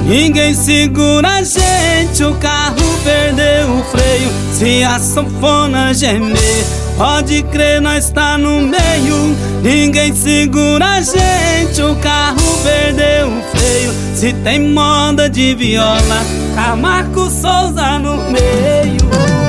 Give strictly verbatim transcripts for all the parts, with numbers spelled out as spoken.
Ninguém segura a gente, o carro perdeu o freio. Se a sanfona gemer, pode crer, nós tá no meio. Ninguém segura a gente, o carro perdeu o freio. Se tem moda de viola, Camargo Souza no meio.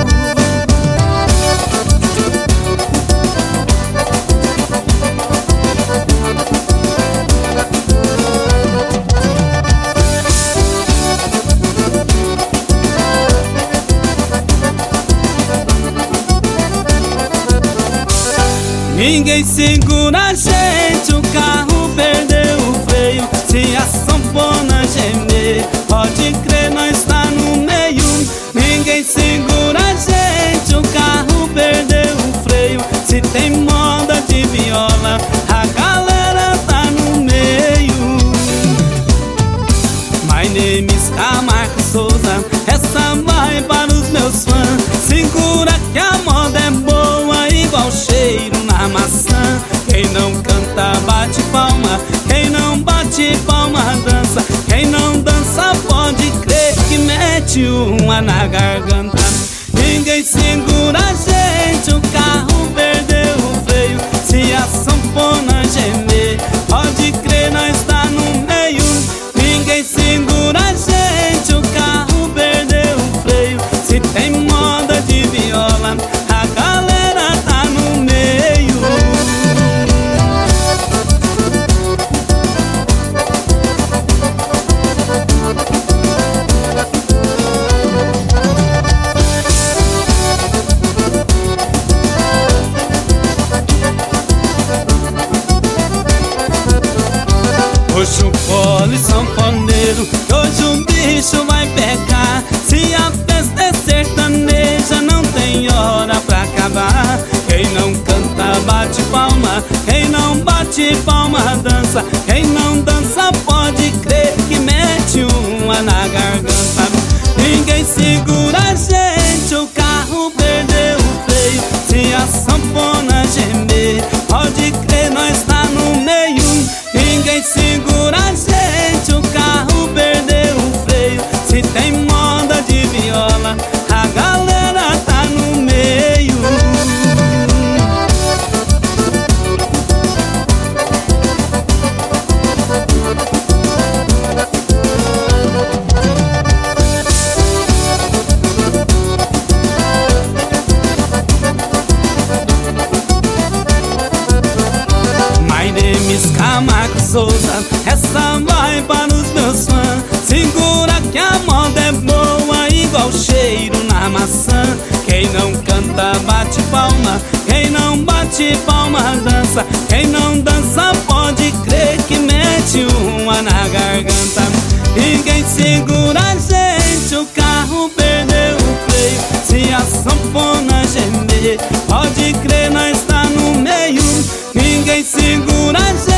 Ninguém segura a gente, o carro perdeu o freio. Se a sanfona gemer, pode crer, nós tá no meio. Ninguém segura a gente, o carro perdeu o freio. Se tem moda de viola, a galera tá no meio. My name is Camargo Souza, essa vai para os meus fãs. Segura que a moda é boa, igual cheiro na maçã. Quem não canta bate palma, quem não bate palma dança. Quem não dança pode crer que mete uma na garganta. Ninguém segura a gente, o carro perdeu o freio. Se a sanfona gemer, pode crer, nós tá no meio. Ninguém segura a gente, o carro perdeu o freio. Se tem moda de viola, a galera tá no meio. Hoje o pole sanfoneiro, hoje o bicho vai pegar. Se a festa é sertaneja, não tem hora pra acabar. Quem não canta bate palma, quem não bate palma dança. Quem não dança pode crer que mete uma na garganta. Ninguém segura a gente, o carro perdeu o freio. Se a sanfona gemer, pode crer, nós tá no meio. Ninguém segura a gente, o carro perdeu o freio. Se tem moda de viola, a galera tá no meio. My name is Camargo Souza, essa vai para os meus fãs. Segura que a moda é boa, igual cheiro na maçã. Quem não canta bate palma, quem não bate palma dança. Quem não dança pode crer que mete uma na garganta. Ninguém segura a gente, o carro perdeu o freio. Se a sanfona gemer, pode crer, nós tá no meio. Ninguém segura a gente.